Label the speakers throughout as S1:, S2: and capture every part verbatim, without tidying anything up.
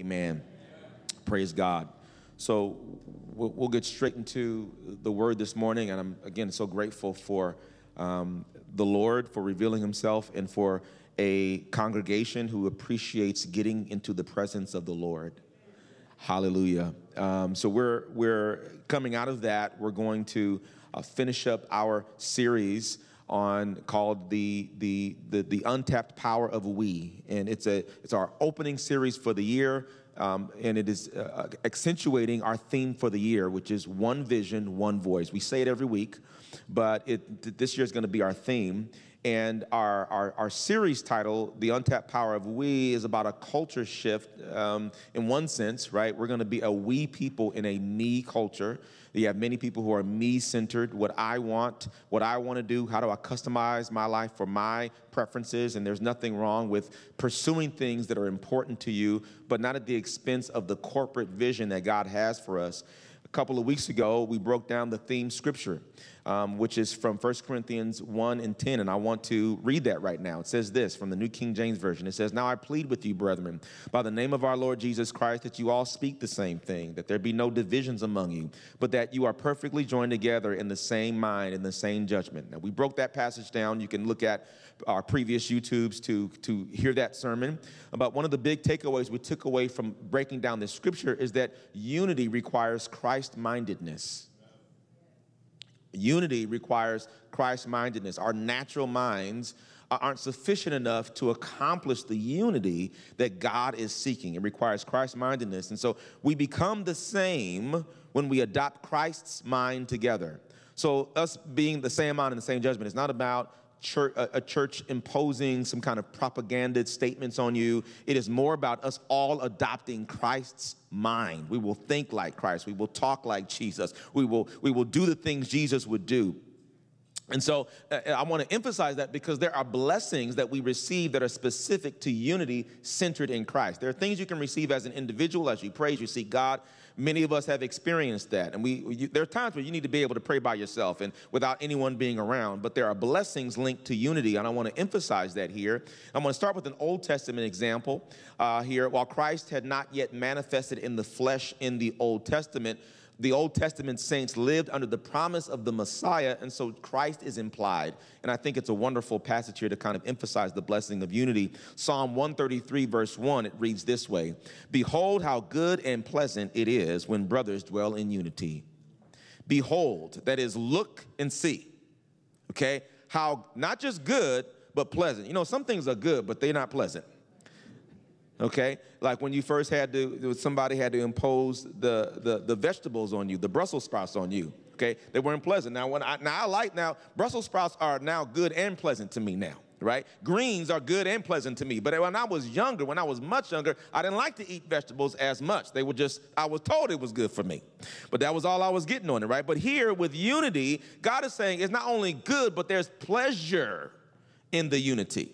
S1: Amen. Praise God. So we'll, we'll get straight into the word this morning, and I'm, again, so grateful for um, the Lord, for revealing himself, and for a congregation who appreciates getting into the presence of the Lord. Hallelujah. Um, so we're we're coming out of that. We're going to uh, finish up our series on called the, the the the untapped power of we, and it's a it's our opening series for the year, um, and it is uh, accentuating our theme for the year, which is one vision, one voice. We say it every week, but it this year is going to be our theme. And our, our, our series title, The Untapped Power of We, is about a culture shift um, in one sense, right? We're going to be a we people in a me culture. You have many people who are me-centered, what I want, what I want to do, how do I customize my life for my preferences, and there's nothing wrong with pursuing things that are important to you, but not at the expense of the corporate vision that God has for us. A couple of weeks ago, we broke down the theme scripture, um, which is from First Corinthians one and ten, and I want to read that right now. It says this from the New King James Version. It says, "Now I plead with you, brethren, by the name of our Lord Jesus Christ, that you all speak the same thing, that there be no divisions among you, but that you are perfectly joined together in the same mind and the same judgment." Now, we broke that passage down. You can look at our previous YouTubes to, to hear that sermon. But one of the big takeaways we took away from breaking down this scripture is that unity requires Christ-mindedness. Unity requires Christ-mindedness. Our natural minds aren't sufficient enough to accomplish the unity that God is seeking. It requires Christ-mindedness. And so we become the same when we adopt Christ's mind together. So us being the same mind and the same judgment is not about Church, a church imposing some kind of propaganda statements on you. It is more about us all adopting Christ's mind. We will think like Christ. We will talk like Jesus. We will, we will do the things Jesus would do. And so uh, I want to emphasize that because there are blessings that we receive that are specific to unity centered in Christ. There are things you can receive as an individual, as you pray, as you seek God. Many of us have experienced that. And we you, there are times where you need to be able to pray by yourself and without anyone being around. But there are blessings linked to unity, and I want to emphasize that here. I'm going to start with an Old Testament example uh, here. While Christ had not yet manifested in the flesh in the Old Testament, the Old Testament saints lived under the promise of the Messiah, and so Christ is implied. And I think it's a wonderful passage here to kind of emphasize the blessing of unity. Psalm one thirty-three, verse one, it reads this way: "Behold how good and pleasant it is when brothers dwell in unity." Behold, that is, look and see, okay? How not just good, but pleasant. You know, some things are good, but they're not pleasant. Okay, like when you first had to, somebody had to impose the, the, the vegetables on you, the Brussels sprouts on you. Okay, they weren't pleasant. Now, when I now I like now Brussels sprouts are now good and pleasant to me now. Right, greens are good and pleasant to me. But when I was younger, when I was much younger, I didn't like to eat vegetables as much. They were just, I was told it was good for me, but that was all I was getting on it. Right, but here with unity, God is saying it's not only good, but there's pleasure in the unity.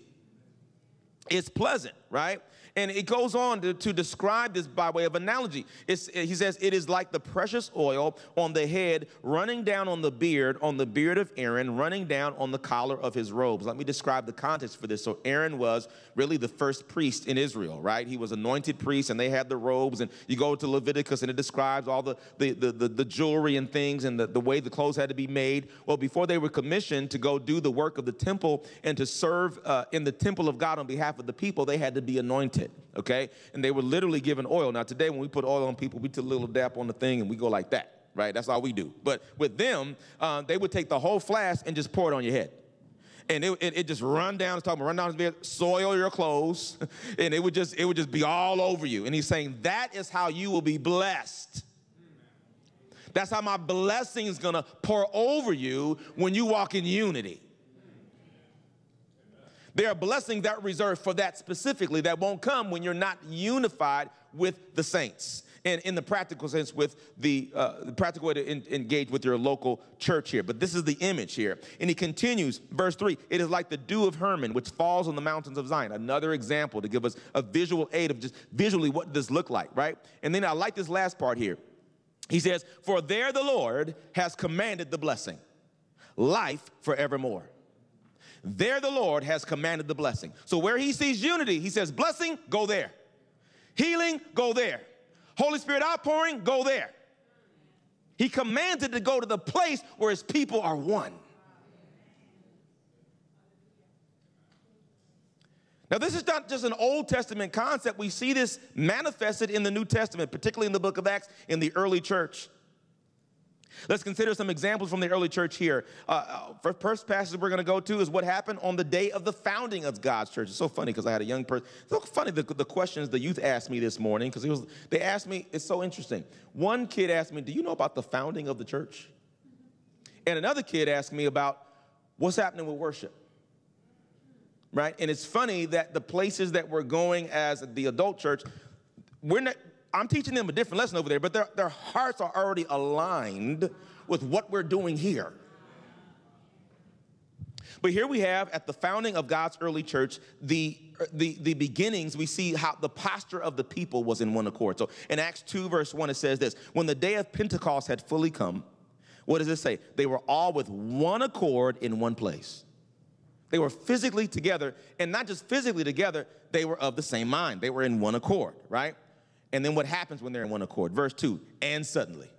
S1: It's pleasant, right? And it goes on to, to describe this by way of analogy. It's, he says, it is like the precious oil on the head running down on the beard, on the beard of Aaron, running down on the collar of his robes. Let me describe the context for this. So Aaron was really the first priest in Israel, right? He was anointed priest, and they had the robes. And you go to Leviticus, and it describes all the, the, the, the, the jewelry and things and the, the way the clothes had to be made. Well, before they were commissioned to go do the work of the temple and to serve uh, in the temple of God on behalf of the people, they had to be anointed. Okay, and they were literally given oil. Now today, when we put oil on people, we put a little dap on the thing and we go like that, right? That's all we do. But with them, uh, they would take the whole flask and just pour it on your head, and it, it, it just run down. It's talking about run down his beard, soil your clothes, and it would just it would just be all over you. And he's saying that is how you will be blessed. That's how my blessing is gonna pour over you when you walk in unity. There are blessings that are reserved for that specifically that won't come when you're not unified with the saints. And in the practical sense, with the, uh, the practical way to in, engage with your local church here. But this is the image here. And he continues, verse three, "It is like the dew of Hermon, which falls on the mountains of Zion." Another example to give us a visual aid of just visually what does this look like, right? And then I like this last part here. He says, "For there the Lord has commanded the blessing, life forevermore." There the Lord has commanded the blessing. So where he sees unity, he says, blessing, go there. Healing, go there. Holy Spirit outpouring, go there. He commanded to go to the place where his people are one. Now, this is not just an Old Testament concept. We see this manifested in the New Testament, particularly in the book of Acts in the early church. Let's consider some examples from the early church here. Uh, uh, first passage we're going to go to is what happened on the day of the founding of God's church. It's so funny because I had a young person. It's so funny the, the questions the youth asked me this morning because was they asked me, it's so interesting. One kid asked me, do you know about the founding of the church? And another kid asked me about what's happening with worship. Right? And it's funny that the places that we're going as the adult church, we're not, I'm teaching them a different lesson over there, but their, their hearts are already aligned with what we're doing here. But here we have at the founding of God's early church, the, the, the beginnings, we see how the posture of the people was in one accord. So in Acts two, verse one, it says this, when the day of Pentecost had fully come, what does it say? They were all with one accord in one place. They were physically together, and not just physically together, they were of the same mind. They were in one accord, right? And then what happens when they're in one accord? Verse two, and suddenly,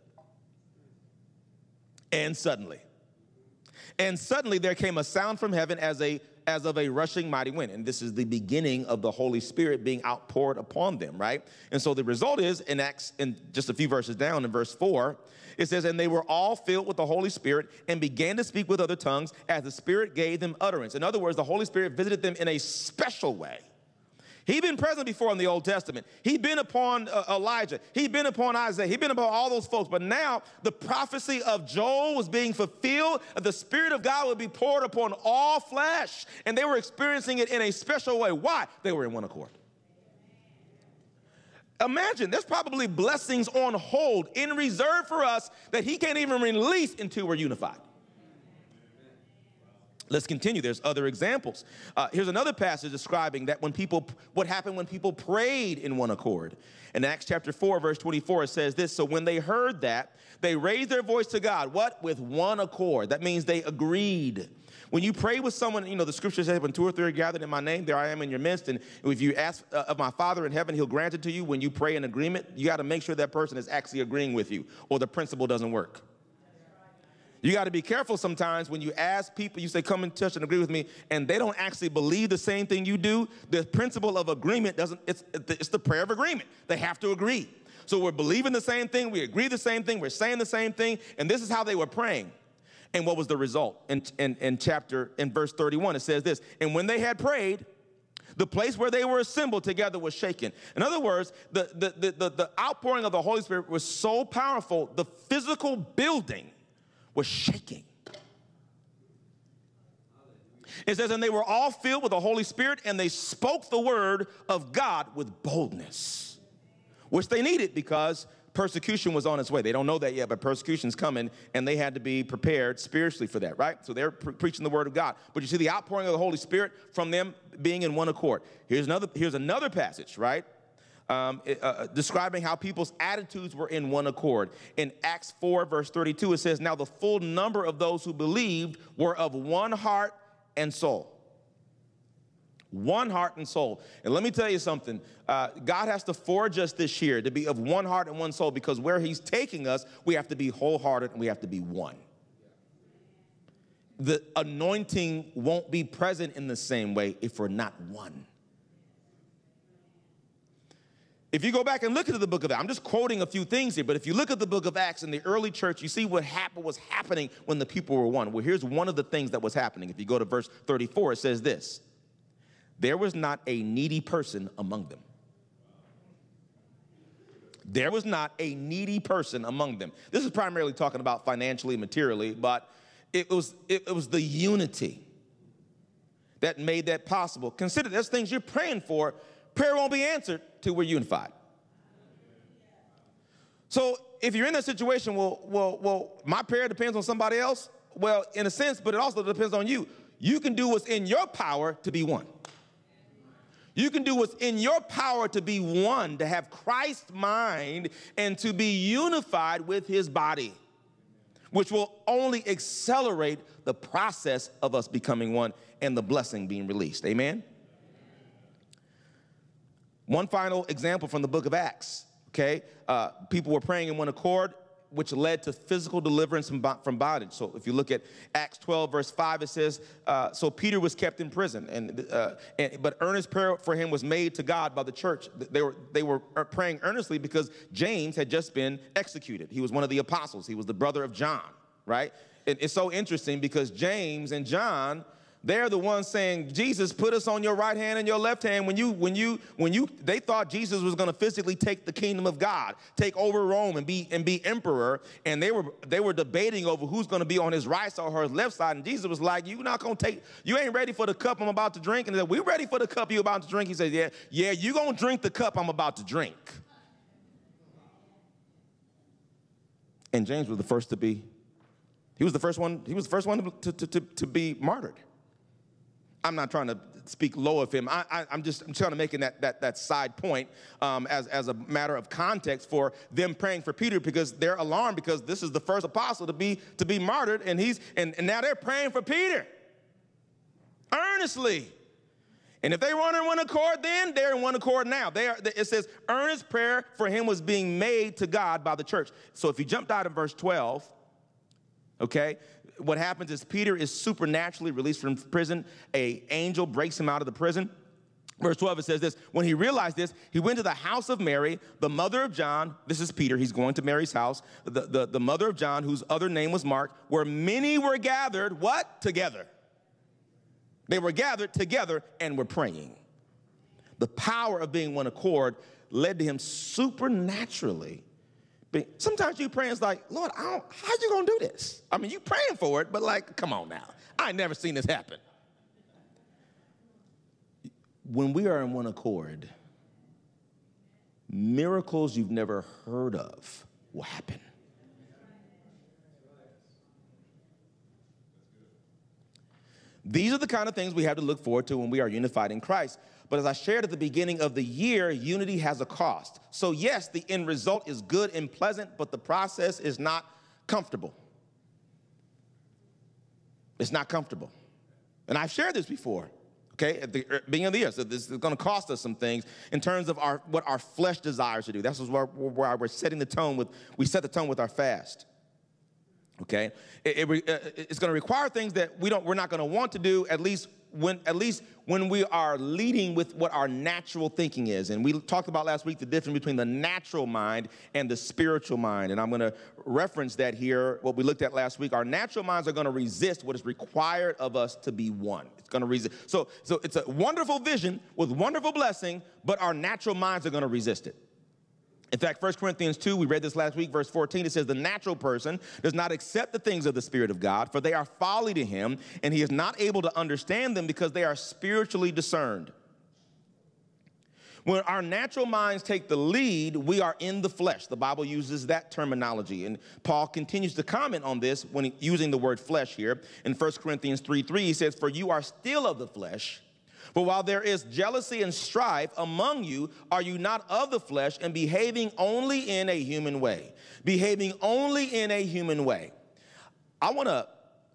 S1: and suddenly, and suddenly there came a sound from heaven as a as of a rushing mighty wind. And this is the beginning of the Holy Spirit being outpoured upon them, right? And so the result is in Acts, in just a few verses down in verse four, it says, and they were all filled with the Holy Spirit and began to speak with other tongues as the Spirit gave them utterance. In other words, the Holy Spirit visited them in a special way. He'd been present before in the Old Testament. He'd been upon uh, Elijah. He'd been upon Isaiah. He'd been upon all those folks. But now the prophecy of Joel was being fulfilled. The Spirit of God would be poured upon all flesh. And they were experiencing it in a special way. Why? They were in one accord. Imagine, there's probably blessings on hold in reserve for us that he can't even release until we're unified. Let's continue. There's other examples. Uh, here's another passage describing that when people, what happened when people prayed in one accord. In Acts chapter four, verse twenty-four, it says this, so when they heard that, they raised their voice to God. What? With one accord. That means they agreed. When you pray with someone, you know, the scripture says, when two or three are gathered in my name, there I am in your midst. And if you ask uh, of my Father in heaven, he'll grant it to you. When you pray in agreement, you got to make sure that person is actually agreeing with you, or the principle doesn't work. You got to be careful sometimes when you ask people, you say, come and touch and agree with me, and they don't actually believe the same thing you do. The principle of agreement doesn't, it's, it's the prayer of agreement. They have to agree. So we're believing the same thing, we agree the same thing, we're saying the same thing, and this is how they were praying. And what was the result? In, in, in chapter, in verse thirty-one, it says this, and when they had prayed, the place where they were assembled together was shaken. In other words, the, the, the, the, the outpouring of the Holy Spirit was so powerful, the physical building was shaking. It says, and they were all filled with the Holy Spirit, and they spoke the word of God with boldness, which they needed because persecution was on its way. They don't know that yet, but persecution's coming, and they had to be prepared spiritually for that, right? So they're pre- preaching the word of God. But you see the outpouring of the Holy Spirit from them being in one accord. Here's another, here's another passage, right? Um, uh, describing how people's attitudes were in one accord. In Acts four, verse thirty-two, it says, now the full number of those who believed were of one heart and soul. One heart and soul. And let me tell you something. Uh, God has to forge us this year to be of one heart and one soul, because where he's taking us, we have to be wholehearted and we have to be one. The anointing won't be present in the same way if we're not one. If you go back and look at the book of Acts, I'm just quoting a few things here, but if you look at the book of Acts in the early church, you see what happened was happening when the people were one. Well, here's one of the things that was happening. If you go to verse thirty-four, it says this, there was not a needy person among them. There was not a needy person among them. This is primarily talking about financially, materially, but it was, it, it was the unity that made that possible. Consider there's things you're praying for. Prayer won't be answered till we're unified. So if you're in that situation, well, well, well, my prayer depends on somebody else. Well, in a sense, but it also depends on you. You can do what's in your power to be one. You can do what's in your power to be one, to have Christ's mind and to be unified with his body, which will only accelerate the process of us becoming one and the blessing being released. Amen? One final example from the book of Acts, okay? Uh, people were praying in one accord, which led to physical deliverance from from bondage. So if you look at Acts twelve, verse five, it says, uh, so Peter was kept in prison, and, uh, and but earnest prayer for him was made to God by the church. They were, they were praying earnestly because James had just been executed. He was one of the apostles. He was the brother of John, right? And it's so interesting because James and John, they're the ones saying, Jesus, put us on your right hand and your left hand. When you, when you, when you, they thought Jesus was going to physically take the kingdom of God, take over Rome and be, and be emperor. And they were, they were debating over who's going to be on his right side or his left side. And Jesus was like, you're not going to take, you ain't ready for the cup I'm about to drink. And they said, we're ready for the cup you're about to drink. He said, yeah, yeah, you're going to drink the cup I'm about to drink. And James was the first to be, he was the first one, he was the first one to, to, to, to be martyred. I'm not trying to speak low of him. I, I, I'm just I'm trying to make that, that, that side point um, as, as a matter of context for them praying for Peter, because they're alarmed because this is the first apostle to be, to be martyred, and, he's, and, and now they're praying for Peter earnestly. And if they weren't in one accord then, they're in one accord now. They are, it says earnest prayer for him was being made to God by the church. So if you jumped out of verse twelve, okay, what happens is Peter is supernaturally released from prison. An angel breaks him out of the prison. Verse twelve, it says this, when he realized this, he went to the house of Mary, the mother of John. This is Peter. He's going to Mary's house. The, the, the mother of John, whose other name was Mark, where many were gathered, what? Together. They were gathered together and were praying. The power of being one accord led to him supernaturally. Sometimes you praying, it's like, Lord, I don't, how you gonna do this? I mean, you praying for it, but like, come on now. I ain't never seen this happen. When we are in one accord, miracles you've never heard of will happen. These are the kind of things we have to look forward to when we are unified in Christ. But as I shared at the beginning of the year, unity has a cost. So yes, the end result is good and pleasant, but the process is not comfortable. It's not comfortable. And I've shared this before, okay, at the beginning of the year. So this is going to cost us some things in terms of our what our flesh desires to do. That's where, where we're setting the tone with, we set the tone with our fast. Okay, it, it, it's going to require things that we don't, we're not going to want to do, at least when, at least when we are leading with what our natural thinking is. And we talked about last week the difference between the natural mind and the spiritual mind. And I'm going to reference that here. What we looked at last week, our natural minds are going to resist what is required of us to be one. It's going to resist. So, so it's a wonderful vision with wonderful blessing, but our natural minds are going to resist it. In fact, First Corinthians two, we read this last week, verse fourteen, it says, the natural person does not accept the things of the Spirit of God, for they are folly to him, and he is not able to understand them because they are spiritually discerned. When our natural minds take the lead, we are in the flesh. The Bible uses that terminology, and Paul continues to comment on this when he, using the word flesh here. In First Corinthians three three, he says, for you are still of the flesh. But while there is jealousy and strife among you, are you not of the flesh and behaving only in a human way? Behaving only in a human way. I want to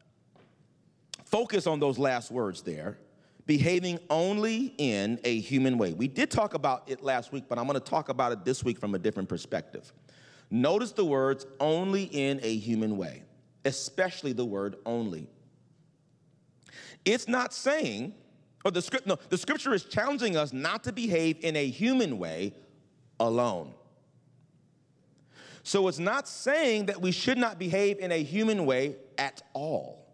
S1: focus on those last words there. Behaving only in a human way. We did talk about it last week, but I'm going to talk about it this week from a different perspective. Notice the words only in a human way, especially the word only. It's not saying... Or the script, no, the scripture is challenging us not to behave in a human way alone. So it's not saying that we should not behave in a human way at all.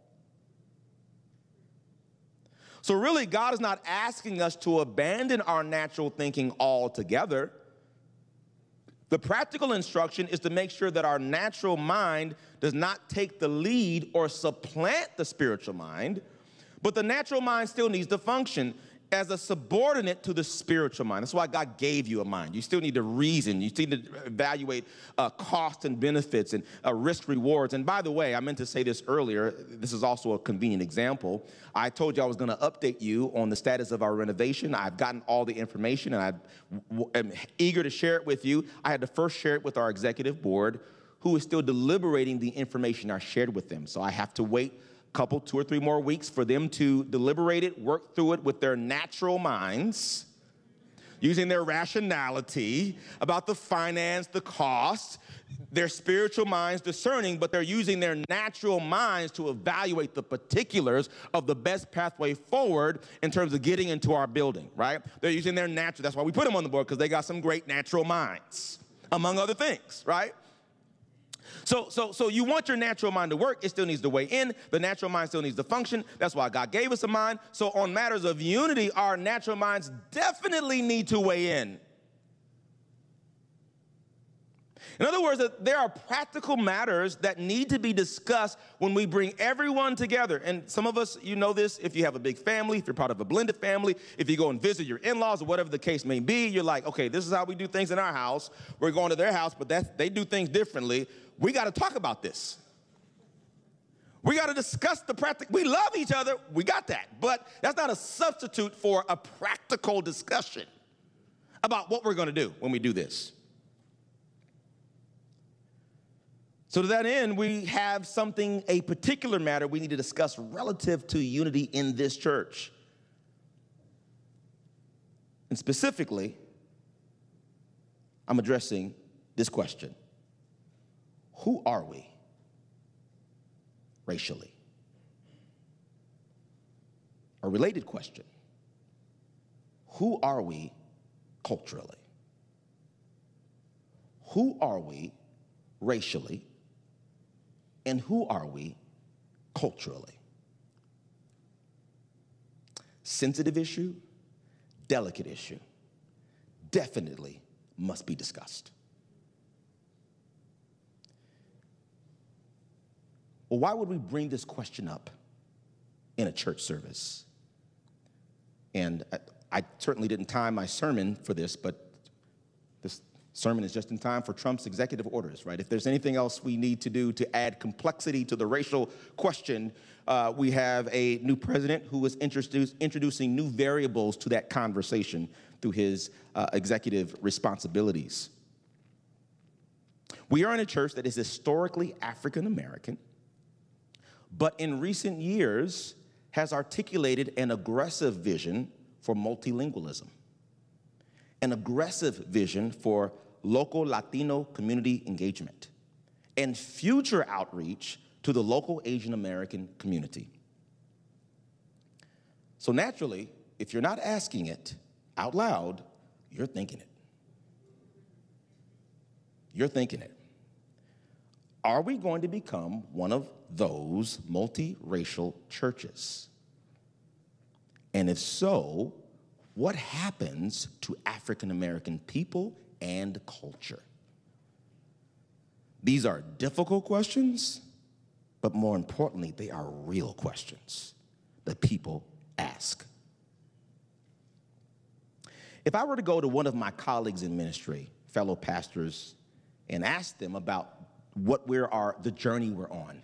S1: So really, God is not asking us to abandon our natural thinking altogether. The practical instruction is to make sure that our natural mind does not take the lead or supplant the spiritual mind. But the natural mind still needs to function as a subordinate to the spiritual mind. That's why God gave you a mind. You still need to reason. You still need to evaluate uh, costs and benefits and uh, risk rewards. And by the way, I meant to say this earlier. This is also a convenient example. I told you I was going to update you on the status of our renovation. I've gotten all the information, and I am eager to share it with you. I had to first share it with our executive board, who is still deliberating the information I shared with them. So I have to wait couple, two or three more weeks for them to deliberate it, work through it with their natural minds. using their rationality about the finance, the cost, their spiritual minds discerning, but they're using their natural minds to evaluate the particulars of the best pathway forward in terms of getting into our building, right? They're using their natural, that's why we put them on the board, because they got some great natural minds, among other things, right? So, so, so you want your natural mind to work, it still needs to weigh in. The natural mind still needs to function. That's why God gave us a mind. So on matters of unity, our natural minds definitely need to weigh in. In other words, there are practical matters that need to be discussed when we bring everyone together. And some of us, you know this, if you have a big family, if you're part of a blended family, if you go and visit your in-laws or whatever the case may be, you're like, okay, this is how we do things in our house. We're going to their house, but that's, they do things differently. We got to talk about this. We got to discuss the practical. We love each other. We got that. But that's not a substitute for a practical discussion about what we're going to do when we do this. So to that end, we have something, a particular matter we need to discuss relative to unity in this church. And specifically, I'm addressing this question. Who are we racially? A related question. Who are we culturally? Who are we racially? And who are we culturally? Sensitive issue, delicate issue, definitely must be discussed. Well, why would we bring this question up in a church service? And I, I certainly didn't time my sermon for this, but this sermon is just in time for Trump's executive orders, right? If there's anything else we need to do to add complexity to the racial question, uh, we have a new president who is introduce, introducing new variables to that conversation through his uh, executive responsibilities. We are in a church that is historically African American, but in recent years has articulated an aggressive vision for multilingualism, an aggressive vision for local Latino community engagement, and future outreach to the local Asian American community. So naturally, if you're not asking it out loud, you're thinking it. You're thinking it. Are we going to become one of those multiracial churches? And if so, what happens to African American people and culture? These are difficult questions, but more importantly, they are real questions that people ask. If I were to go to one of my colleagues in ministry, fellow pastors, and ask them about what we're our, the journey we're on,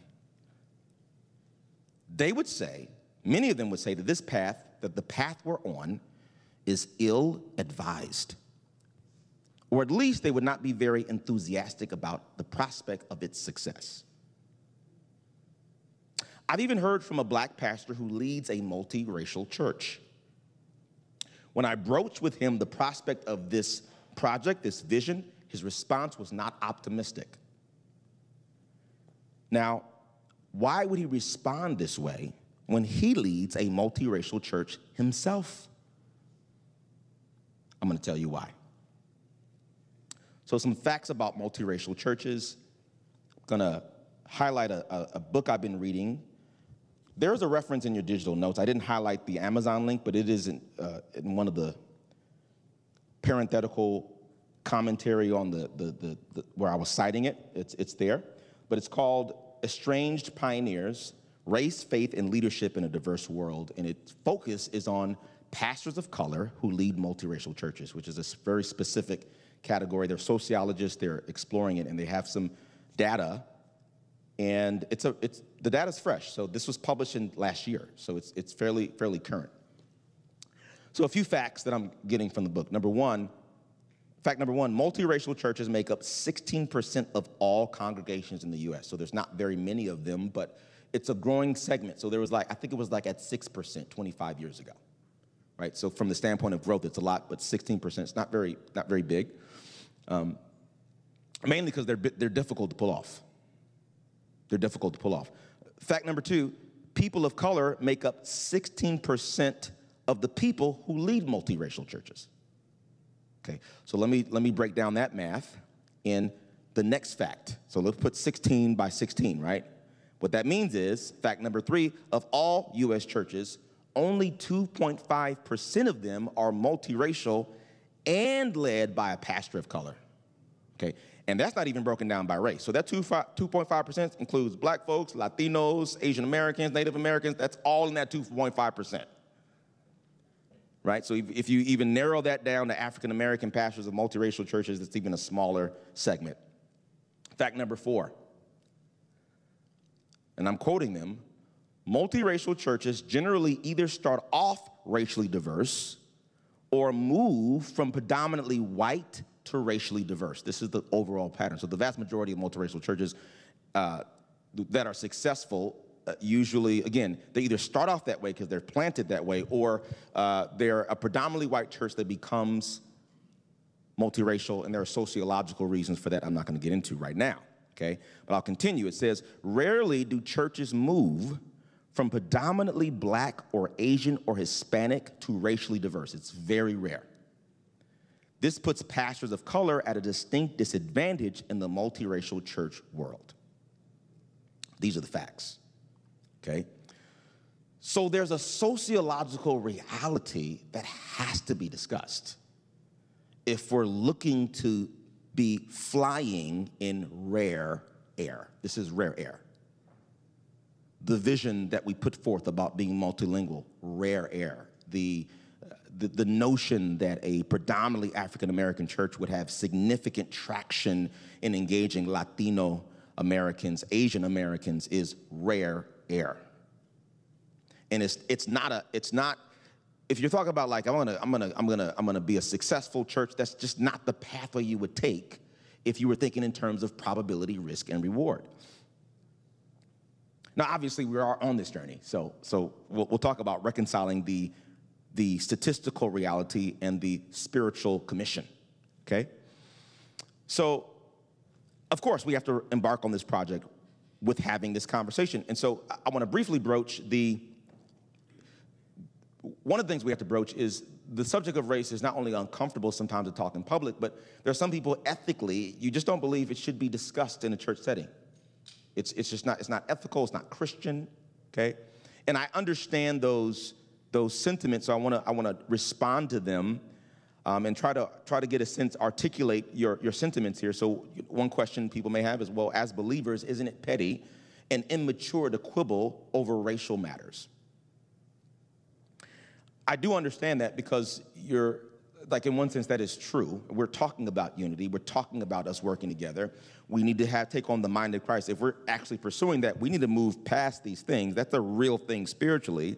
S1: they would say, many of them would say that this path, that the path we're on is ill-advised. Or at least they would not be very enthusiastic about the prospect of its success. I've even heard from a black pastor who leads a multiracial church. When I broached with him the prospect of this project, this vision, his response was not optimistic. Now, why would he respond this way when he leads a multiracial church himself? I'm going to tell you why. So some facts about multiracial churches. I'm going to highlight a, a, a book I've been reading. There's a reference in your digital notes. I didn't highlight the Amazon link, but it is in, uh, in one of the parenthetical commentary on the, the, the, the where I was citing it. It's, it's there. But it's called Estranged Pioneers, Race, Faith, and Leadership in a Diverse World. And its focus is on pastors of color who lead multiracial churches, which is a very specific category. They're sociologists, they're exploring it, and they have some data. And it's a, it's, the data's fresh. So this was published in last year. So it's, it's fairly, fairly current. So a few facts that I'm getting from the book. Number one, fact number one, multiracial churches make up sixteen percent of all congregations in the U S. So there's not very many of them, but it's a growing segment. So there was like, I think it was like at six percent twenty-five years ago. right? So from the standpoint of growth, it's a lot, but sixteen percent is not very, not very big. Um, mainly because they're, they're difficult to pull off. They're difficult to pull off. Fact number two, people of color make up sixteen percent of the people who lead multiracial churches. Okay, so let me, let me break down that math in the next fact. So let's put sixteen by sixteen, right? What that means is, fact number three, of all U S churches, only two point five percent of them are multiracial and led by a pastor of color, okay? And that's not even broken down by race. So that two point five percent includes black folks, Latinos, Asian Americans, Native Americans. That's all in that two point five percent, right? So if, if you even narrow that down to African American pastors of multiracial churches, it's even a smaller segment. Fact number four, and I'm quoting them, multiracial churches generally either start off racially diverse or move from predominantly white to racially diverse. This is the overall pattern. So the vast majority of multiracial churches uh, that are successful, uh, usually, again, they either start off that way because they're planted that way, or uh, they're a predominantly white church that becomes multiracial, and there are sociological reasons for that I'm not going to get into right now, okay? But I'll continue. It says, rarely do churches move from predominantly black or Asian or Hispanic to racially diverse. It's very rare. This puts pastors of color at a distinct disadvantage in the multiracial church world. These are the facts, okay? So there's a sociological reality that has to be discussed if we're looking to be flying in rare air. This is rare air. The vision that we put forth about being multilingual, rare air. The The, the notion that a predominantly African-American church would have significant traction in engaging Latino Americans, Asian Americans is rare air. And it's it's not a it's not if you're talking about like I'm gonna I'm gonna I'm gonna I'm gonna be a successful church, that's just not the pathway you would take if you were thinking in terms of probability, risk, and reward. Now, obviously, we are on this journey, so so we'll, we'll talk about reconciling the the statistical reality and the spiritual commission, okay? So, of course, we have to embark on this project with having this conversation. And so I, I want to briefly broach the, one of the things we have to broach is the subject of race is not only uncomfortable sometimes to talk in public, but there are some people ethically, you just don't believe it should be discussed in a church setting. It's, it's just not, it's not ethical, it's not Christian, okay? And I understand those those sentiments, so I want to I want to respond to them um, and try to try to get a sense, articulate your your sentiments here. So one question people may have is, well, as believers, isn't it petty and immature to quibble over racial matters? I do understand that because you're like in one sense that is true. We're talking about unity. We're talking about us working together. We need to have take on the mind of Christ. If we're actually pursuing that, we need to move past these things. That's a real thing spiritually.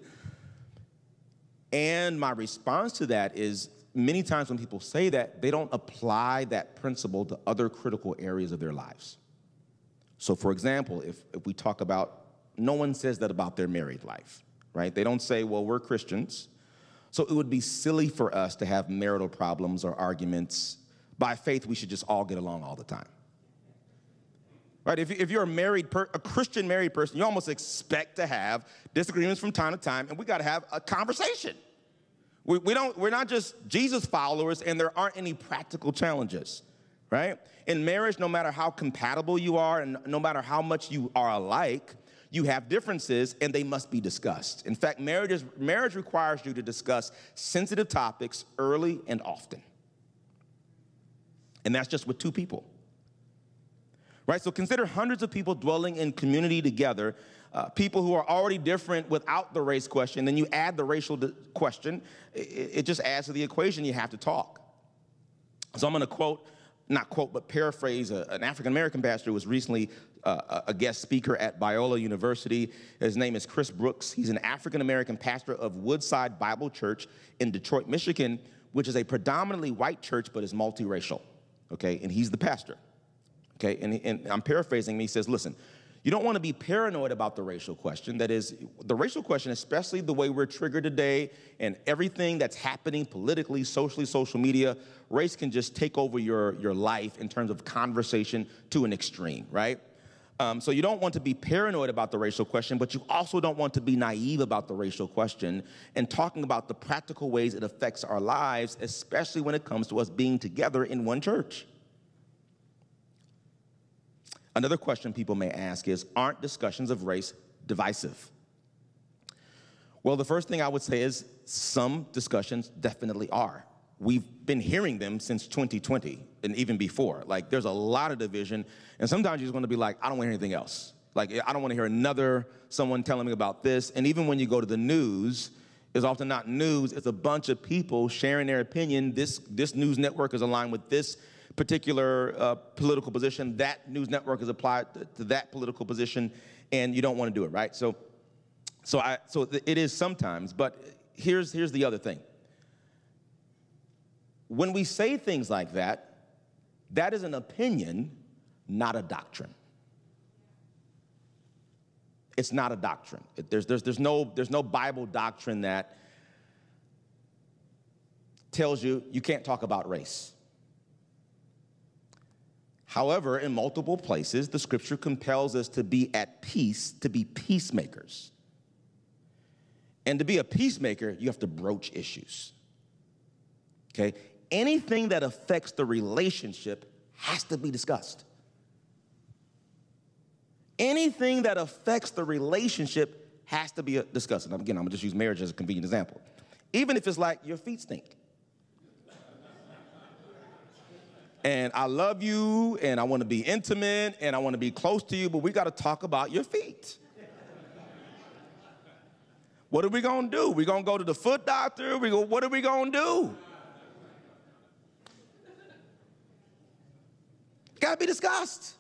S1: And my response to that is many times when people say that, they don't apply that principle to other critical areas of their lives. So for example, if, if we talk about, no one says that about their married life, right? They don't say, well, we're Christians, so it would be silly for us to have marital problems or arguments. By faith, we should just all get along all the time. Right? If, if you're a married, per, a Christian married person, you almost expect to have disagreements from time to time, and we got to have a conversation. We, we don't, we're not just Jesus followers, and there aren't any practical challenges, right? In marriage, no matter how compatible you are, and no matter how much you are alike, you have differences, and they must be discussed. In fact, marriage, is, marriage requires you to discuss sensitive topics early and often. And that's just with two people. Right, so consider hundreds of people dwelling in community together, uh, people who are already different without the race question. Then you add the racial question, it, it just adds to the equation. You have to talk. So I'm going to quote, not quote, but paraphrase a, an African-American pastor who was recently uh, a guest speaker at Biola University. His name is Chris Brooks. He's an African-American pastor of Woodside Bible Church in Detroit, Michigan, which is a predominantly white church but is multiracial, okay, and he's the pastor. Okay, and, and I'm paraphrasing, he says, listen, You don't want to be paranoid about the racial question. That is, the racial question, especially the way we're triggered today and everything that's happening politically, socially, social media, race can just take over your, your life in terms of conversation to an extreme, right? Um, so you don't want to be paranoid about the racial question, but you also don't want to be naive about the racial question and talking about the practical ways it affects our lives, especially when it comes to us being together in one church. Another question people may ask is, aren't discussions of race divisive? Well, the first thing I would say is some discussions definitely are. We've been hearing them since twenty twenty and even before. Like, there's a lot of division, and sometimes you're just going to be like, I don't want to hear anything else. Like, I don't want to hear another someone telling me about this. And even when you go to the news, it's often not news. It's a bunch of people sharing their opinion. This, this news network is aligned with this particular uh, political position. That news network is applied to, to that political position, and you don't want to do it, right? So, so, I, so it is sometimes, but here's, here's the other thing. When we say things like that, that is an opinion, not a doctrine. It's not a doctrine. It, there's, there's, there's, no, there's no Bible doctrine that tells you you can't talk about race. However, in multiple places, the scripture compels us to be at peace, to be peacemakers. And to be a peacemaker, you have to broach issues. Okay? Anything that affects the relationship has to be discussed. Anything that affects the relationship has to be discussed. And again, I'm gonna just use marriage as a convenient example. Even if it's like your feet stink. And I love you, and I want to be intimate, and I want to be close to you, but we got to talk about your feet. What are we going to do? We're going to go to the foot doctor? We go, what are we going to do? Got to be discussed.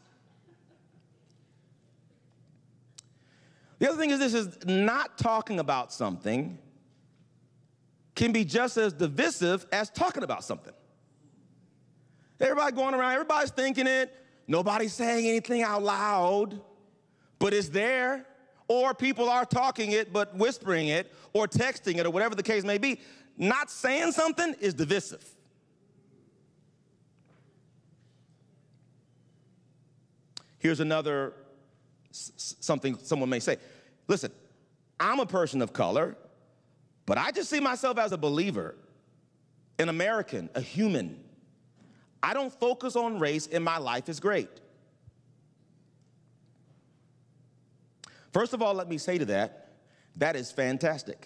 S1: The other thing is this, is not talking about something can be just as divisive as talking about something. Everybody going around, everybody's thinking it, nobody's saying anything out loud, but it's there. Or people are talking it, but whispering it, or texting it, or whatever the case may be. Not saying something is divisive. Here's another s- something someone may say. Listen, I'm a person of color, but I just see myself as a believer, an American, a human. I don't focus on race, and my life is great. First of all, let me say to that, that is fantastic.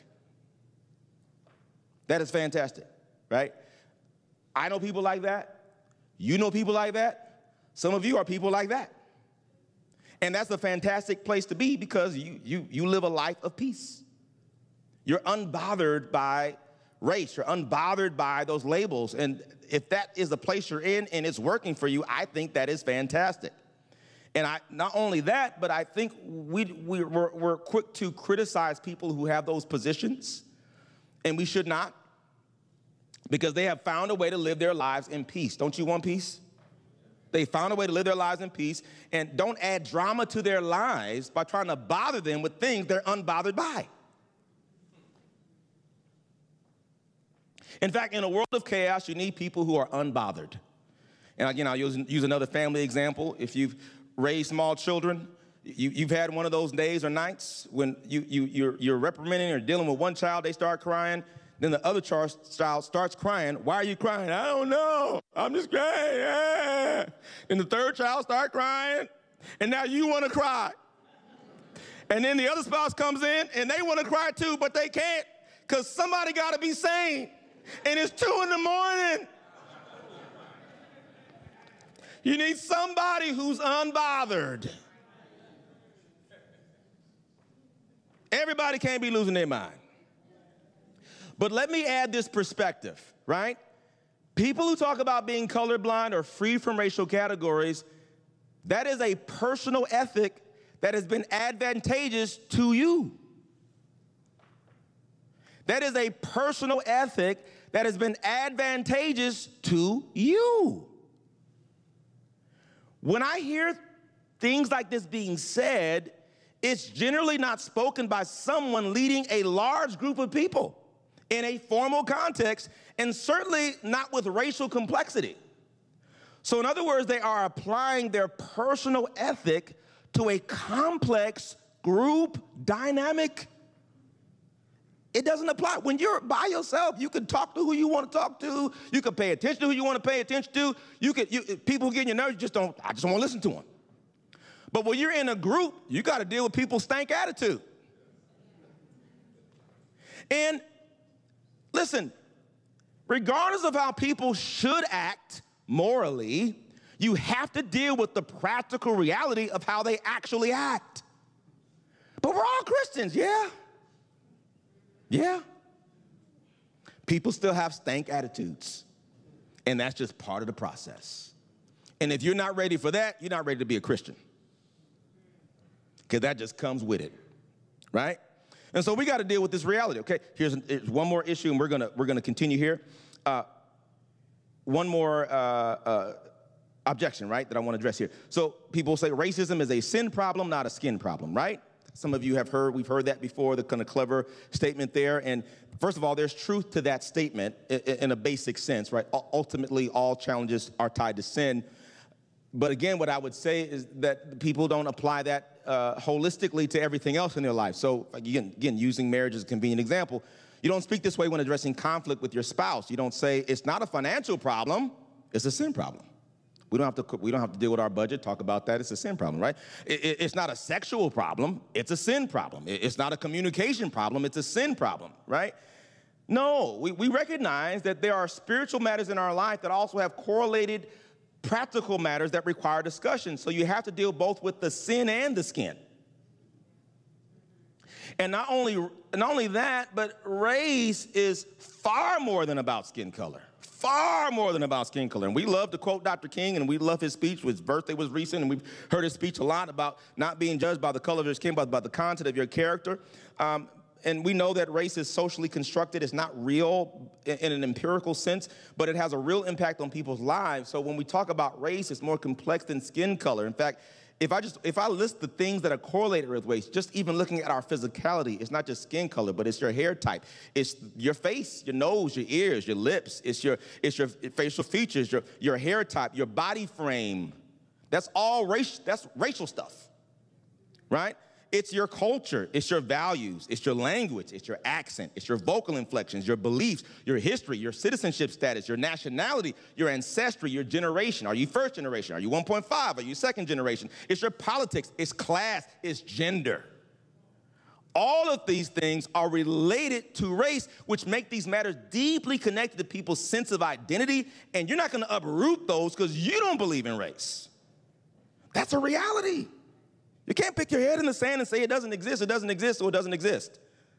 S1: That is fantastic, right? I know people like that. You know people like that. Some of you are people like that. And that's a fantastic place to be because you, you, you live a life of peace. You're unbothered by race. You're unbothered by those labels. And if that is the place you're in and it's working for you, I think that is fantastic. And I, not only that, but I think we, we, we're, we're quick to criticize people who have those positions, and we should not, because they have found a way to live their lives in peace. Don't you want peace? They found a way to live their lives in peace, and don't add drama to their lives by trying to bother them with things they're unbothered by. In fact, in a world of chaos, you need people who are unbothered. And again, I'll use, use another family example. If you've raised small children, you, you've had one of those days or nights when you, you, you're, you're reprimanding or dealing with one child, they start crying, then the other child starts crying. Why are you crying? I don't know. I'm just crying. Yeah. And the third child starts crying, and now you want to cry. And then the other spouse comes in, and they want to cry too, but they can't because somebody got to be sane. And it's two in the morning. You need somebody who's unbothered. Everybody can't be losing their mind. But let me add this perspective, right? People who talk about being colorblind or free from racial categories, that is a personal ethic that has been advantageous to you. That is a personal ethic that has been advantageous to you. When I hear things like this being said, it's generally not spoken by someone leading a large group of people in a formal context, and certainly not with racial complexity. So in other words, they are applying their personal ethic to a complex group dynamic. It doesn't apply. When you're by yourself, you can talk to who you want to talk to. You can pay attention to who you want to pay attention to. You can, you, people who get on your nerves, you just don't, I just don't want to listen to them. But when you're in a group, you got to deal with people's stank attitude. And listen, regardless of how people should act morally, you have to deal with the practical reality of how they actually act. But we're all Christians, yeah. Yeah. People still have stank attitudes, and that's just part of the process. And if you're not ready for that, you're not ready to be a Christian, because that just comes with it, right? And so we got to deal with this reality, okay? Here's, an, here's one more issue, and we're gonna we're gonna continue here. Uh, one more uh, uh, objection, right, that I want to address here. So people say racism is a sin problem, not a skin problem, right? Some of you have heard, we've heard that before, the kind of clever statement there. And first of all, there's truth to that statement in a basic sense, right? Ultimately, all challenges are tied to sin. But again, what I would say is that people don't apply that uh, holistically to everything else in their life. So again, again, using marriage as a convenient example, you don't speak this way when addressing conflict with your spouse. You don't say, it's not a financial problem, it's a sin problem. We don't have to, we don't have to deal with our budget, talk about that. It's a sin problem, right? It, it, it's not a sexual problem. It's a sin problem. It, it's not a communication problem. It's a sin problem, right? No, we, we recognize that there are spiritual matters in our life that also have correlated practical matters that require discussion. So you have to deal both with the sin and the skin. And not only, not only that, but race is far more than about skin color. Far more than about skin color. And we love to quote Doctor King, and we love his speech. His birthday was recent, and we've heard his speech a lot about not being judged by the color of your skin, but by the content of your character. Um, and we know that race is socially constructed. It's not real in, in an empirical sense, but it has a real impact on people's lives. So when we talk about race, it's more complex than skin color. In fact, If I just, if I list the things that are correlated with race, just even looking at our physicality, it's not just skin color, but it's your hair type. It's your face, your nose, your ears, your lips. It's your, it's your facial features, your, your hair type, your body frame. That's all race, that's racial stuff, right? It's your culture, it's your values, it's your language, it's your accent, it's your vocal inflections, your beliefs, your history, your citizenship status, your nationality, your ancestry, your generation. Are you first generation? Are you one point five? Are you second generation? It's your politics, it's class, it's gender. All of these things are related to race, which make these matters deeply connected to people's sense of identity, and you're not going to uproot those because you don't believe in race. That's a reality. You can't pick your head in the sand and say it doesn't exist, it doesn't exist, or it doesn't exist.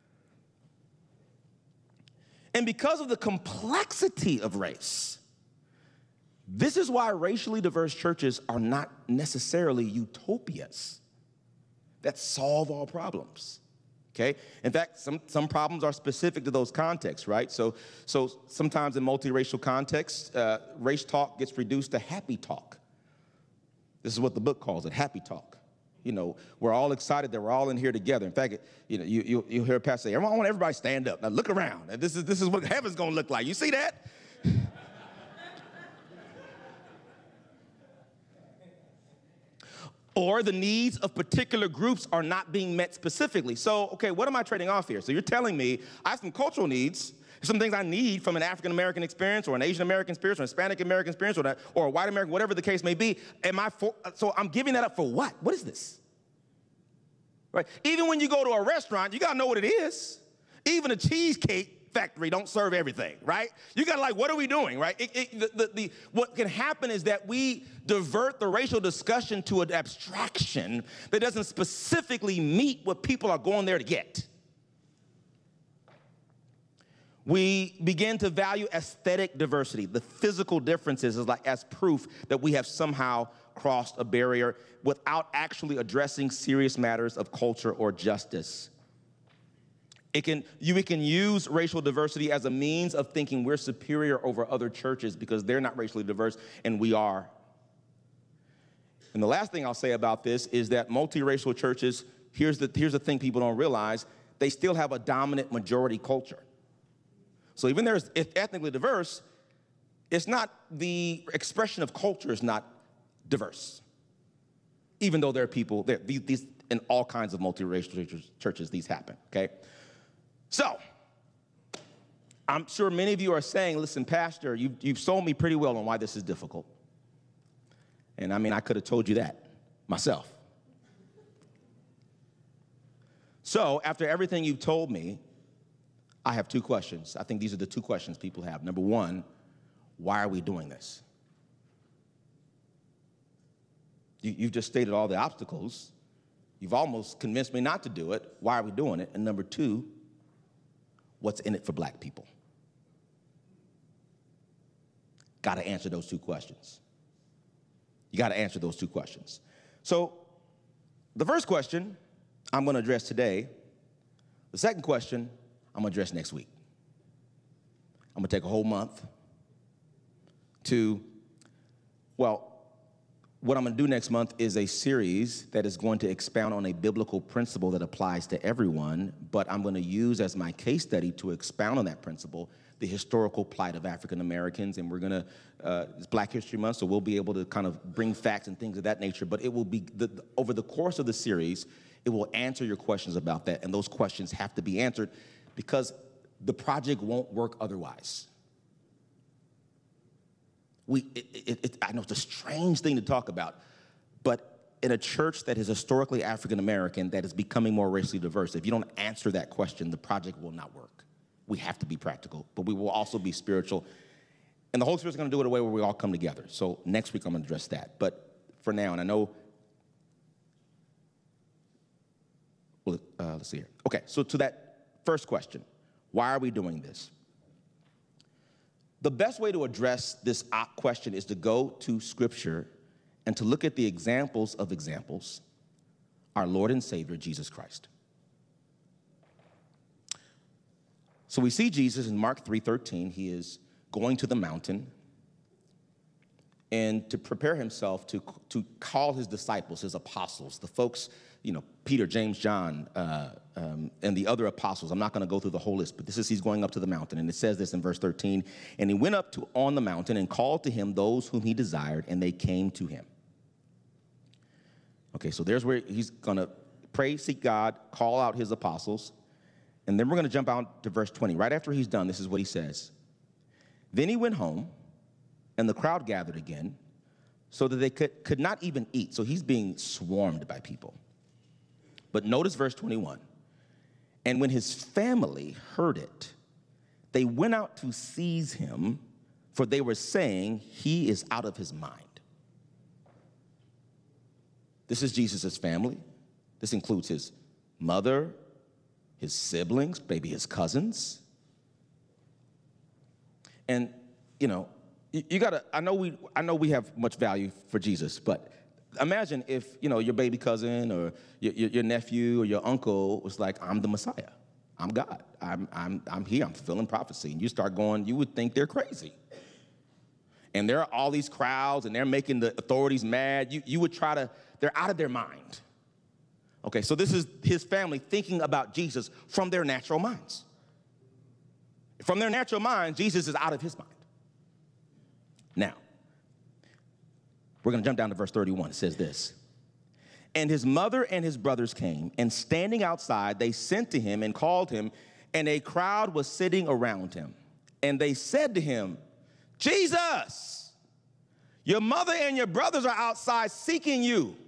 S1: And because of the complexity of race, this is why racially diverse churches are not necessarily utopias that solve all problems, okay? In fact, some, some problems are specific to those contexts, right? So, so sometimes in multiracial contexts, uh, race talk gets reduced to happy talk. This is what the book calls it, happy talk. You know, we're all excited that we're all in here together. In fact, you know, you, you, you'll hear a pastor say, I want everybody to stand up. Now look around. This is, this is what heaven's going to look like. You see that? Or the needs of particular groups are not being met specifically. So, okay, what am I trading off here? So you're telling me I have some cultural needs, some things I need from an African-American experience or an Asian-American experience or an Hispanic-American experience or, that, or a white American, whatever the case may be. Am I for, so I'm giving that up for what? What is this? Right? Even when you go to a restaurant, you got to know what it is. Even a cheesecake factory don't serve everything, right? You got to like, what are we doing, right? It, it, the, the, the, what can happen is that we divert the racial discussion to an abstraction that doesn't specifically meet what people are going there to get. We begin to value aesthetic diversity, the physical differences, as, like, as proof that we have somehow crossed a barrier without actually addressing serious matters of culture or justice. It can, you, we can use racial diversity as a means of thinking we're superior over other churches because they're not racially diverse and we are. And the last thing I'll say about this is that multiracial churches, here's the, here's the thing people don't realize, they still have a dominant majority culture. So even though it's ethnically diverse, it's not, the expression of culture is not diverse. Even though there are people, there, these, these, in all kinds of multiracial churches, these happen, okay? So, I'm sure many of you are saying, listen, Pastor, you've, you've sold me pretty well on why this is difficult. And I mean, I could have told you that myself. So, after everything you've told me, I have two questions. I think these are the two questions people have. Number one, why are we doing this? You, you've just stated all the obstacles. You've almost convinced me not to do it. Why are we doing it? And number two, what's in it for black people? Got to answer those two questions. You got to answer those two questions. So the first question I'm going to address today. The second question I'm going to address next week. I'm going to take a whole month to, well, what I'm going to do next month is a series that is going to expound on a biblical principle that applies to everyone, but I'm going to use as my case study to expound on that principle the historical plight of African Americans, and we're going to, uh, it's Black History Month, so we'll be able to kind of bring facts and things of that nature, but it will be, the, the, over the course of the series, it will answer your questions about that, and those questions have to be answered because the project won't work otherwise. We, it, it, it, I know it's a strange thing to talk about, but in a church that is historically African American, that is becoming more racially diverse, if you don't answer that question, the project will not work. We have to be practical, but we will also be spiritual. And the Holy Spirit's going to do it in a way where we all come together. So next week I'm going to address that. But for now, and I know, well, uh, let's see here. Okay, so to that first question, why are we doing this? The best way to address this question is to go to Scripture and to look at the examples of examples, our Lord and Savior, Jesus Christ. So we see Jesus in Mark three thirteen. He is going to the mountain and to prepare himself to, to call his disciples, his apostles, the folks, you know, Peter, James, John, uh, um, and the other apostles. I'm not going to go through the whole list, but this is, he's going up to the mountain, and it says this in verse thirteen, and he went up to on the mountain and called to him those whom he desired, and they came to him. Okay, so there's where he's going to pray, seek God, call out his apostles, and then we're going to jump out to verse twenty. Right after he's done, this is what he says. Then he went home, and the crowd gathered again, so that they could, could not even eat. So he's being swarmed by people. But notice verse twenty-one. And when his family heard it, they went out to seize him, for they were saying, he is out of his mind. This is Jesus' family. This includes his mother, his siblings, maybe his cousins. And, you know, you, you gotta, I know we I know we have much value for Jesus, but imagine if, you know, your baby cousin or your, your, your nephew or your uncle was like, I'm the Messiah. I'm God. I'm, I'm, I'm here. I'm fulfilling prophecy. And you start going, you would think they're crazy. And there are all these crowds, and they're making the authorities mad. You, you would try to, they're out of their mind. Okay, so this is his family thinking about Jesus from their natural minds. From their natural minds, Jesus is out of his mind. Now, we're going to jump down to verse thirty-one. It says this. And his mother and his brothers came, and standing outside, they sent to him and called him, and a crowd was sitting around him. And they said to him, Jesus, your mother and your brothers are outside seeking you.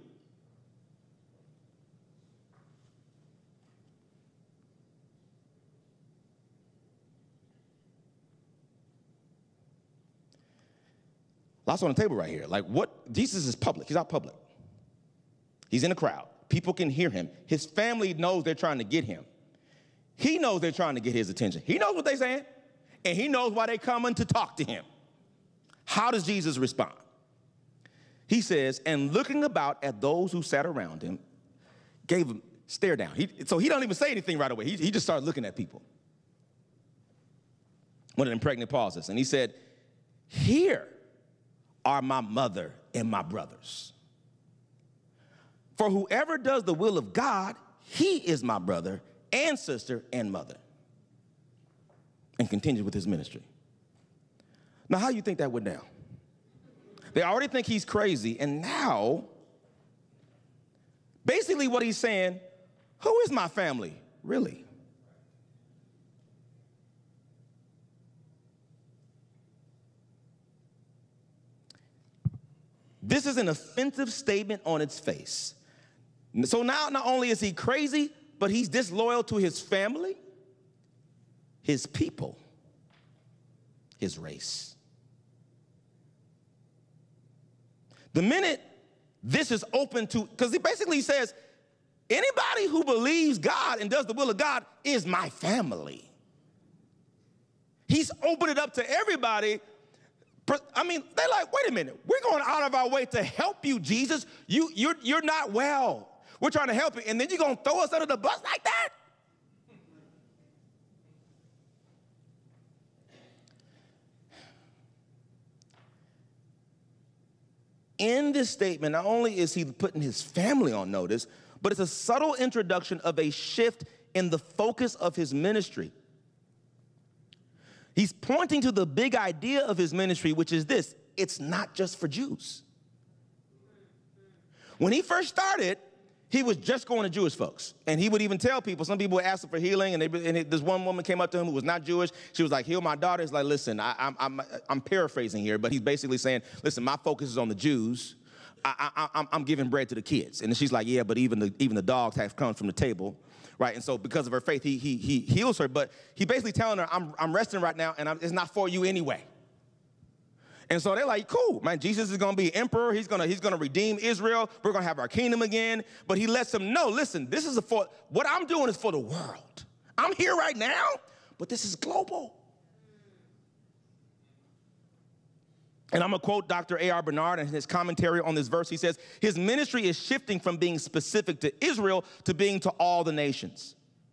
S1: Lots on the table right here. Like what? Jesus is public. He's out public. He's in a crowd. People can hear him. His family knows they're trying to get him. He knows they're trying to get his attention. He knows what they're saying, and he knows why they're coming to talk to him. How does Jesus respond? He says, and looking about at those who sat around him, gave him stare down. He, so he don't even say anything right away. He, he just started looking at people. One of them pregnant pauses, and he said, here are my mother and my brothers. For whoever does the will of God, he is my brother and sister and mother. And continues with his ministry. Now, how do you think that went down? They already think he's crazy, and now, basically what he's saying, who is my family, really? This is an offensive statement on its face. So now, not only is he crazy, but he's disloyal to his family, his people, his race. The minute this is open to, because he basically says, anybody who believes God and does the will of God is my family. He's opened it up to everybody. I mean, they're like, wait a minute, we're going out of our way to help you, Jesus. You, you're, you're not well. We're trying to help you, and then you're going to throw us under the bus like that? In this statement, not only is he putting his family on notice, but it's a subtle introduction of a shift in the focus of his ministry. He's pointing to the big idea of his ministry, which is this: it's not just for Jews. When he first started, he was just going to Jewish folks. And he would even tell people, some people would ask him for healing, and, they, and this one woman came up to him who was not Jewish. She was like, heal my daughter. He's like, listen, I, I'm, I'm, I'm paraphrasing here, but he's basically saying, listen, my focus is on the Jews. I, I, I'm, I'm giving bread to the kids. And she's like, yeah, but even the, even the dogs have come from the table. Right, and so because of her faith, he, he, he heals her, but he's basically telling her, I'm, I'm resting right now, and I'm, it's not for you anyway. And so they're like, cool, man, Jesus is going to be emperor. He's going to he's going to redeem Israel. We're going to have our kingdom again. But he lets them know, listen, this is a for, what I'm doing is for the world. I'm here right now, but this is global. And I'm going to quote Doctor A R Bernard in his commentary on this verse. He says, his ministry is shifting from being specific to Israel to being to all the nations.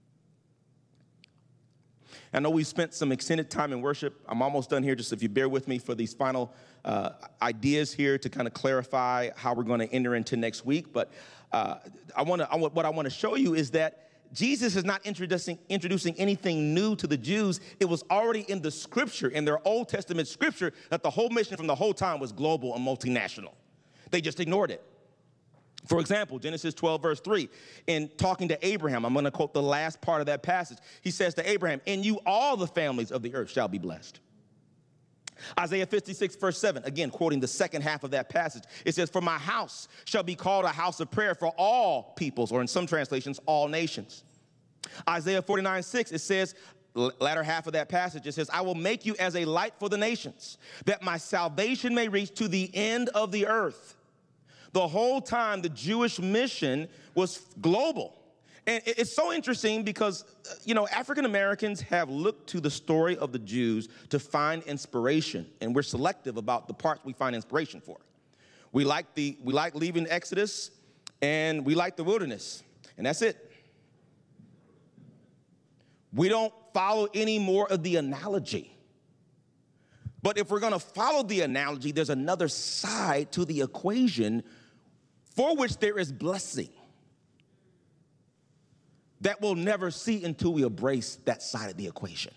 S1: I know we spent some extended time in worship. I'm almost done here, just if you bear with me for these final uh, ideas here to kind of clarify how we're going to enter into next week. But uh, I want to, what I want to show you is that Jesus is not introducing, introducing anything new to the Jews. It was already in the scripture, in their Old Testament scripture, that the whole mission from the whole time was global and multinational. They just ignored it. For example, Genesis twelve, verse three, in talking to Abraham, I'm going to quote the last part of that passage. He says to Abraham, in you all the families of the earth shall be blessed. Isaiah fifty-six, verse seven, again, quoting the second half of that passage. It says, for my house shall be called a house of prayer for all peoples, or in some translations, all nations. Isaiah forty-nine, six, it says, latter half of that passage, it says, I will make you as a light for the nations, that my salvation may reach to the end of the earth. The whole time, the Jewish mission was global. And it's so interesting because, you know, African Americans have looked to the story of the Jews to find inspiration, and we're selective about the parts we find inspiration for. We like the we like leaving Exodus, and we like the wilderness, and that's it. We don't follow any more of the analogy. But if we're going to follow the analogy, there's another side to the equation for which there is blessing that we'll never see until we embrace that side of the equation.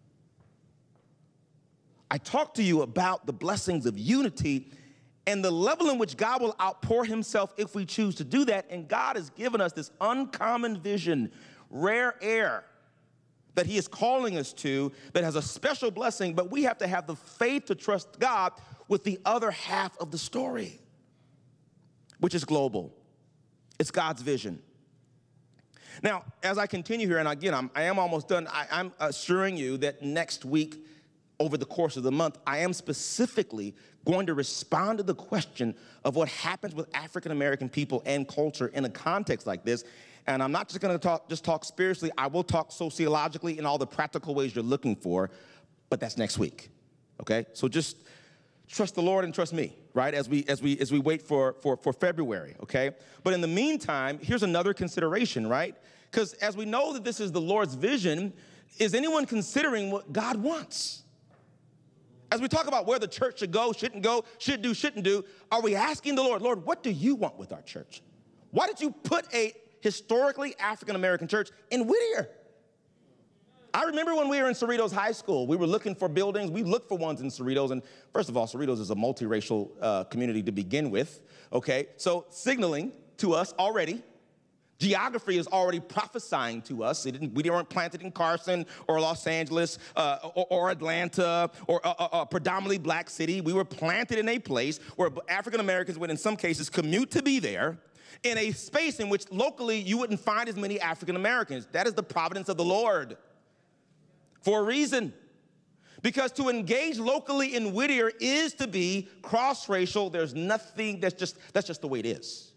S1: I talked to you about the blessings of unity and the level in which God will outpour himself if we choose to do that. And God has given us this uncommon vision, rare air, that he is calling us to, that has a special blessing, but we have to have the faith to trust God with the other half of the story, which is global. It's God's vision. Now, as I continue here, and again, I'm, I am almost done, I, I'm assuring you that next week, over the course of the month, I am specifically going to respond to the question of what happens with African-American people and culture in a context like this. And I'm not just going to talk, just talk spiritually. I will talk sociologically in all the practical ways you're looking for, but that's next week, okay? So just trust the Lord and trust me, right, as we as we as we wait for for for February, okay? But in the meantime, here's another consideration, right? Because as we know that this is the Lord's vision, is anyone considering what God wants? As we talk about where the church should go, shouldn't go, should do, shouldn't do, are we asking the Lord, Lord, what do you want with our church? Why did you put a historically African-American church in Whittier? I remember when we were in Cerritos High School, we were looking for buildings. We looked for ones in Cerritos. And first of all, Cerritos is a multiracial uh, community to begin with, okay? So signaling to us already, geography is already prophesying to us. It didn't, we weren't planted in Carson or Los Angeles uh, or, or Atlanta or a, a, a predominantly black city. We were planted in a place where African Americans would in some cases commute to be there in a space in which locally you wouldn't find as many African Americans. That is the providence of the Lord. For a reason. Because to engage locally in Whittier is to be cross-racial. There's nothing, that's just, that's just the way it is.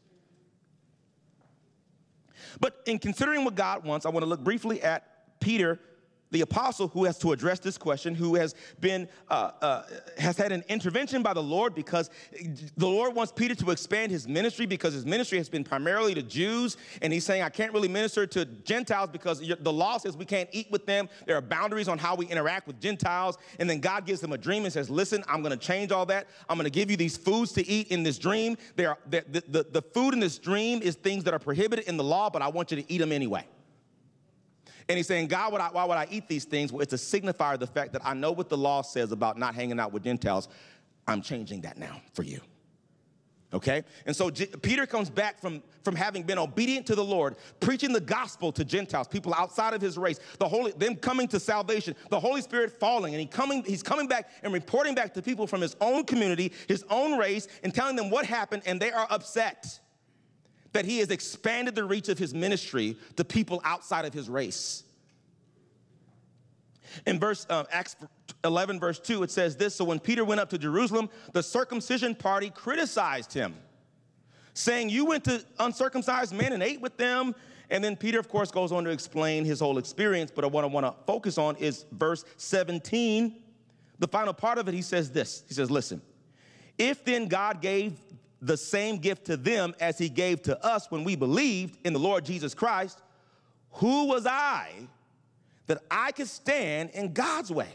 S1: But in considering what God wants, I want to look briefly at Peter, the apostle, who has to address this question, who has been, uh, uh, has had an intervention by the Lord because the Lord wants Peter to expand his ministry because his ministry has been primarily to Jews. And he's saying, I can't really minister to Gentiles because the law says we can't eat with them. There are boundaries on how we interact with Gentiles. And then God gives him a dream and says, listen, I'm going to change all that. I'm going to give you these foods to eat in this dream. They are, the, the, the food in this dream is things that are prohibited in the law, but I want you to eat them anyway. And he's saying, God, would I, why would I eat these things? Well, it's a signifier of the fact that I know what the law says about not hanging out with Gentiles. I'm changing that now for you. Okay? And so J- Peter comes back from, from having been obedient to the Lord, preaching the gospel to Gentiles, people outside of his race, the Holy, them coming to salvation, the Holy Spirit falling, and he coming, he's coming back and reporting back to people from his own community, his own race, and telling them what happened, and they are upset that he has expanded the reach of his ministry to people outside of his race. In verse uh, Acts eleven, verse two, it says this, so when Peter went up to Jerusalem, the circumcision party criticized him, saying, you went to uncircumcised men and ate with them. And then Peter, of course, goes on to explain his whole experience, but what I want to focus on is verse seventeen. The final part of it, he says this. He says, listen, if then God gave the same gift to them as he gave to us when we believed in the Lord Jesus Christ, who was I that I could stand in God's way?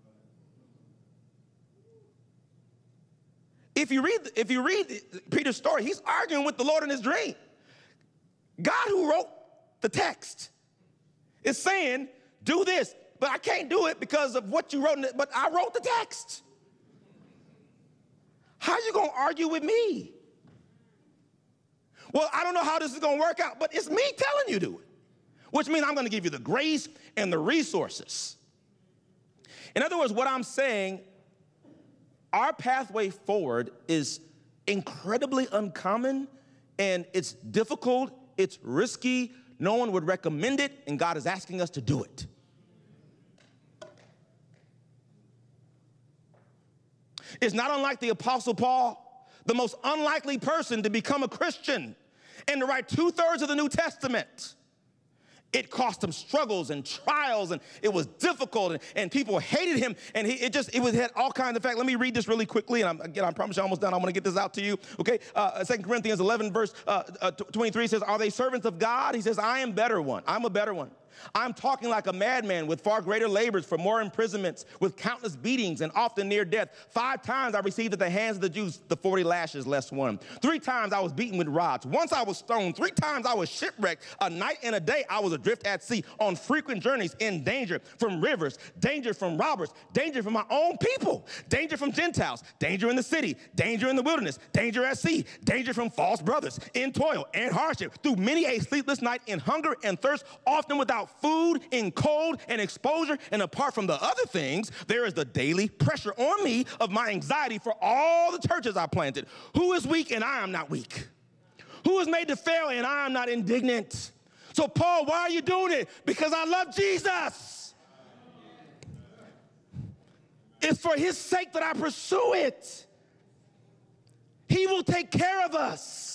S1: If you read, if you read Peter's story, he's arguing with the Lord in his dream. God, who wrote the text, is saying, do this, but I can't do it because of what you wrote in it, but I wrote the text. How are you going to argue with me? Well, I don't know how this is going to work out, but it's me telling you to do it, which means I'm going to give you the grace and the resources. In other words, what I'm saying, our pathway forward is incredibly uncommon, and it's difficult, it's risky, no one would recommend it, and God is asking us to do it. It's not unlike the Apostle Paul, the most unlikely person to become a Christian and to write two-thirds of the New Testament. It cost him struggles and trials, and it was difficult, and, and people hated him, and he, it just, it was, had all kinds of facts. Let me read this really quickly, and I'm, again, I promise you I'm almost done. I want to get this out to you, okay? Uh, Second Corinthians eleven, verse uh, uh, twenty-three says, are they servants of God? He says, I am better one. I'm a better one. I'm talking like a madman with far greater labors for more imprisonments, with countless beatings and often near death. Five times I received at the hands of the Jews the forty lashes less one. Three times I was beaten with rods. Once I was stoned. Three times I was shipwrecked. A night and a day I was adrift at sea, on frequent journeys, in danger from rivers, danger from robbers, danger from my own people, danger from Gentiles, danger in the city, danger in the wilderness, danger at sea, danger from false brothers, in toil and hardship, through many a sleepless night, in hunger and thirst, often without food, in cold and exposure, and apart from the other things, there is the daily pressure on me of my anxiety for all the churches I planted. Who is weak and I am not weak? Who is made to fail and I am not indignant? So Paul, why are you doing it? Because I love Jesus. It's for his sake that I pursue it. He will take care of us.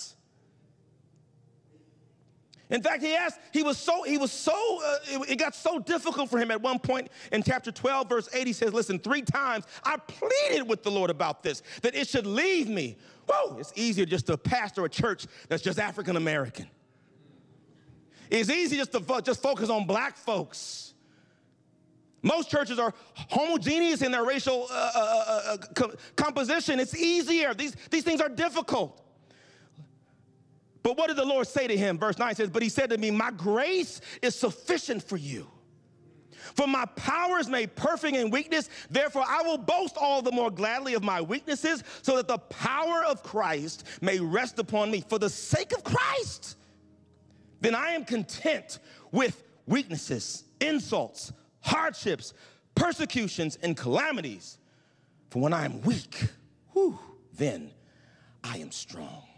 S1: In fact, he asked, he was so, he was so, uh, it, it got so difficult for him at one point in chapter twelve, verse eight, he says, listen, three times I pleaded with the Lord about this, that it should leave me. Whoa, it's easier just to pastor a church that's just African American. It's easy just to fo- just focus on black folks. Most churches are homogeneous in their racial uh, uh, uh, co- composition. It's easier. These, these things are difficult. But what did the Lord say to him? Verse nine says, but he said to me, my grace is sufficient for you. For my power is made perfect in weakness. Therefore, I will boast all the more gladly of my weaknesses, so that the power of Christ may rest upon me. For the sake of Christ, then I am content with weaknesses, insults, hardships, persecutions, and calamities. For when I am weak, whew, then I am strong.